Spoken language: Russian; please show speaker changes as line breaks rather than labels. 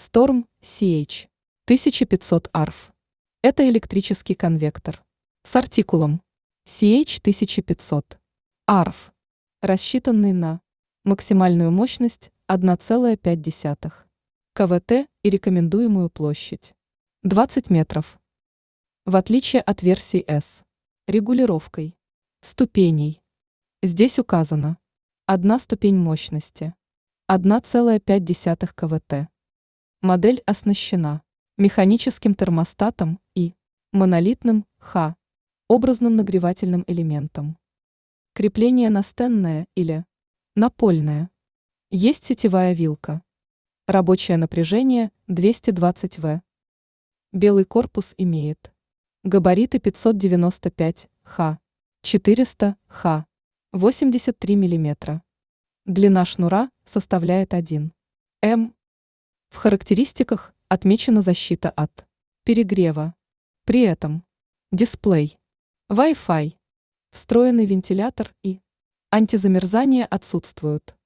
Storm CH 1500 ARF. Это электрический конвектор с артикулом CH 1500 ARF, рассчитанный на максимальную мощность 1,5 КВТ и рекомендуемую площадь 20 метров. В отличие от версии S, регулировкой ступеней здесь указано одна ступень мощности 1,5 КВТ. Модель оснащена механическим термостатом и монолитным Х образным нагревательным элементом. Крепление настенное или напольное. Есть сетевая вилка. Рабочее напряжение 220 В. Белый корпус имеет габариты 595 Х, 400 Х, 83 мм. Длина шнура составляет 1 М. В характеристиках отмечена защита от перегрева. При этом дисплей, Wi-Fi, встроенный вентилятор и антизамерзание отсутствуют.